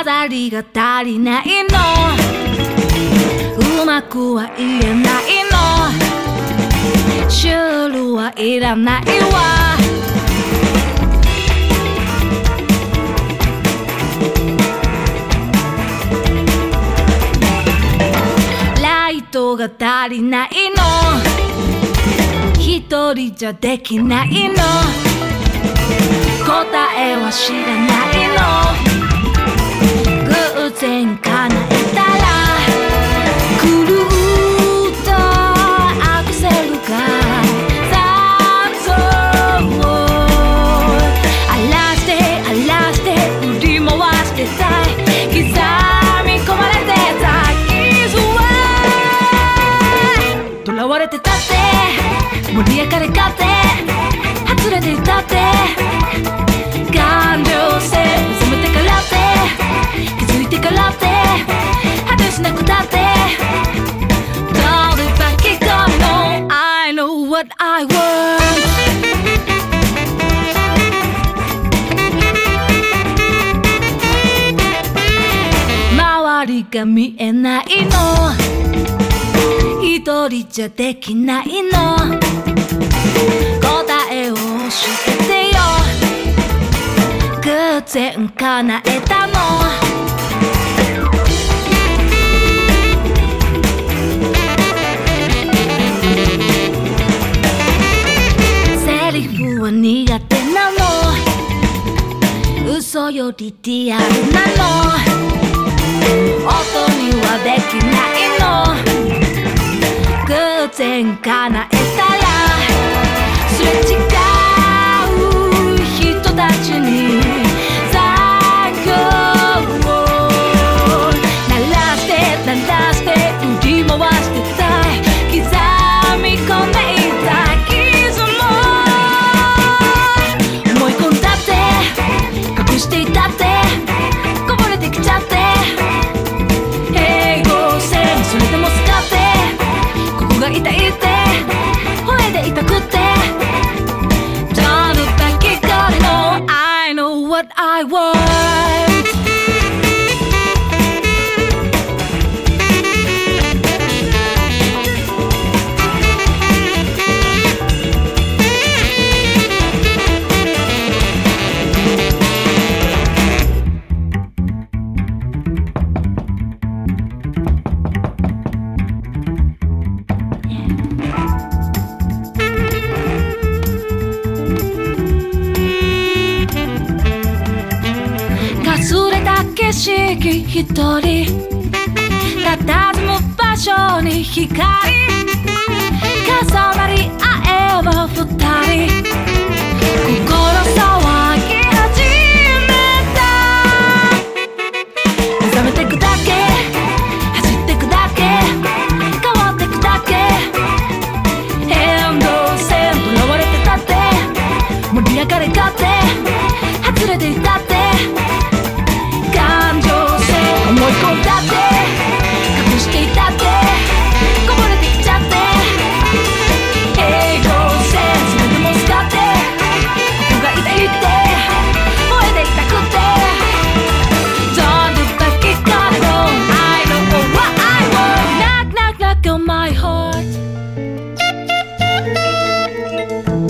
飾りが足りないの、うまくは言えないの、シュールはいらないわ。ライトが足りないの、一人じゃできないの、答えは知らないの、偶然叶えたら狂うとアクセルが残像を荒らして振り回してたい、刻み込まれてた傷は囚われてたって盛り焼かれかって外れていたって感情性目覚めてからって気づいてからって果てしなくたって Don't look back, keep going on. I know what I want. 周りが見えないの、一人じゃできないの、答えを教えてよ、偶然叶えたの。セリフは苦手なの、嘘よりリアルなの、音にはできないの、偶然叶えたらすれ違う人たちに残響を鳴らして振り回してたい、刻み込んでいた傷も思い込んだって隠していたってこぼれてきちゃって平行線それでも使ってここが痛いって吠えて痛くて Don't look back, keep going on. I know what I want. 景色一人佇む場所に光重なり合えば二人心騒ぎ始めた、目覚めてくだけ走ってくだけ変わってくだけ変動線とらわれてたって盛り上がれかって外れていたって感情性思い込んだって隠していたってこぼれてきちゃって平行線それでも使ってここが痛いって燃えて痛くて Don't look back, keep going on. I know what I want. Knock knock knock on my heart.